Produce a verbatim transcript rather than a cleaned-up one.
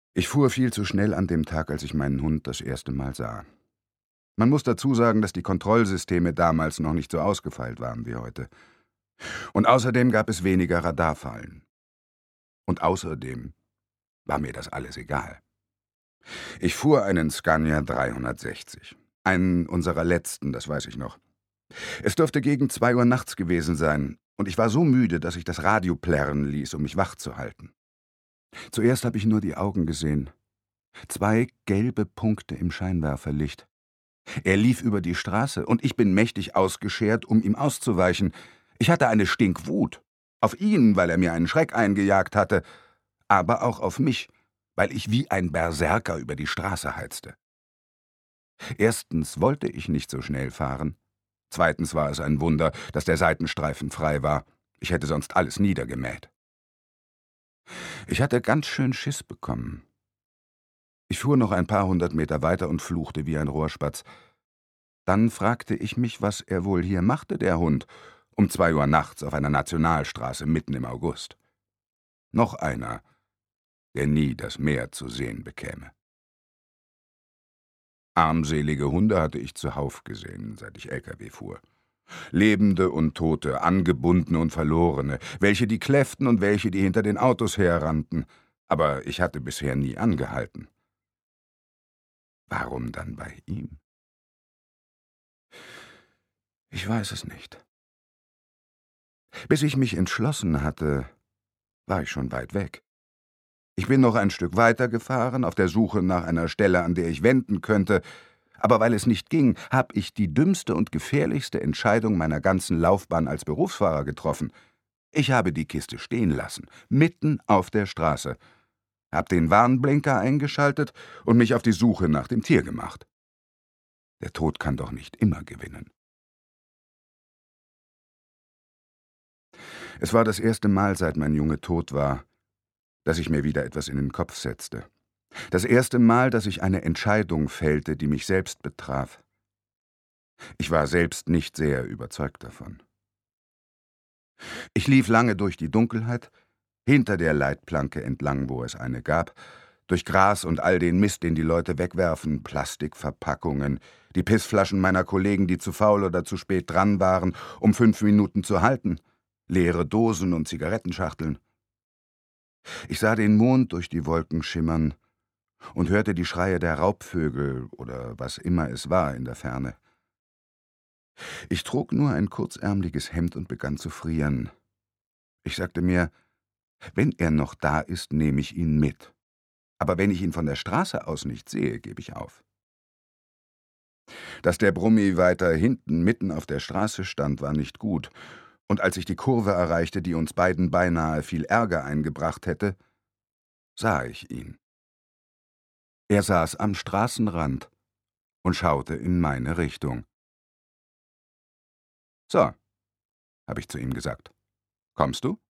Ich fuhr viel zu schnell an dem Tag, als ich meinen Hund das erste Mal sah. Man muss dazu sagen, dass die Kontrollsysteme damals noch nicht so ausgefeilt waren wie heute. Und außerdem gab es weniger Radarfallen. Und außerdem war mir das alles egal. Ich fuhr einen Scania dreihundertsechzig. Einen unserer letzten, das weiß ich noch. Es dürfte gegen zwei Uhr nachts gewesen sein, und ich war so müde, dass ich das Radio plärren ließ, um mich wach zu halten. Zuerst habe ich nur die Augen gesehen. Zwei gelbe Punkte im Scheinwerferlicht. Er lief über die Straße, und ich bin mächtig ausgeschert, um ihm auszuweichen. Ich hatte eine Stinkwut. Auf ihn, weil er mir einen Schreck eingejagt hatte, aber auch auf mich, weil ich wie ein Berserker über die Straße heizte. Erstens wollte ich nicht so schnell fahren. Zweitens war es ein Wunder, dass der Seitenstreifen frei war. Ich hätte sonst alles niedergemäht. Ich hatte ganz schön Schiss bekommen. Ich fuhr noch ein paar hundert Meter weiter und fluchte wie ein Rohrspatz. Dann fragte ich mich, was er wohl hier machte, der Hund, um zwei Uhr nachts auf einer Nationalstraße mitten im August. Noch einer, der nie das Meer zu sehen bekäme. Armselige Hunde hatte ich zuhauf gesehen, seit ich L K W fuhr. Lebende und Tote, Angebundene und Verlorene, welche die kläfften und welche die hinter den Autos herrannten, aber ich hatte bisher nie angehalten. Warum dann bei ihm? Ich weiß es nicht. Bis ich mich entschlossen hatte, war ich schon weit weg. Ich bin noch ein Stück weiter gefahren, auf der Suche nach einer Stelle, an der ich wenden könnte, aber weil es nicht ging, habe ich die dümmste und gefährlichste Entscheidung meiner ganzen Laufbahn als Berufsfahrer getroffen. Ich habe die Kiste stehen lassen, mitten auf der Straße, habe den Warnblinker eingeschaltet und mich auf die Suche nach dem Tier gemacht. Der Tod kann doch nicht immer gewinnen. Es war das erste Mal, seit mein Junge tot war, dass ich mir wieder etwas in den Kopf setzte. Das erste Mal, dass ich eine Entscheidung fällte, die mich selbst betraf. Ich war selbst nicht sehr überzeugt davon. Ich lief lange durch die Dunkelheit, hinter der Leitplanke entlang, wo es eine gab, durch Gras und all den Mist, den die Leute wegwerfen, Plastikverpackungen, die Pissflaschen meiner Kollegen, die zu faul oder zu spät dran waren, um fünf Minuten zu halten, leere Dosen und Zigarettenschachteln. Ich sah den Mond durch die Wolken schimmern und hörte die Schreie der Raubvögel oder was immer es war in der Ferne. Ich trug nur ein kurzärmliches Hemd und begann zu frieren. Ich sagte mir, wenn er noch da ist, nehme ich ihn mit. Aber wenn ich ihn von der Straße aus nicht sehe, gebe ich auf. Dass der Brummi weiter hinten mitten auf der Straße stand, war nicht gut, und als ich die Kurve erreichte, die uns beiden beinahe viel Ärger eingebracht hätte, sah ich ihn. Er saß am Straßenrand und schaute in meine Richtung. »So«, habe ich zu ihm gesagt, »kommst du?«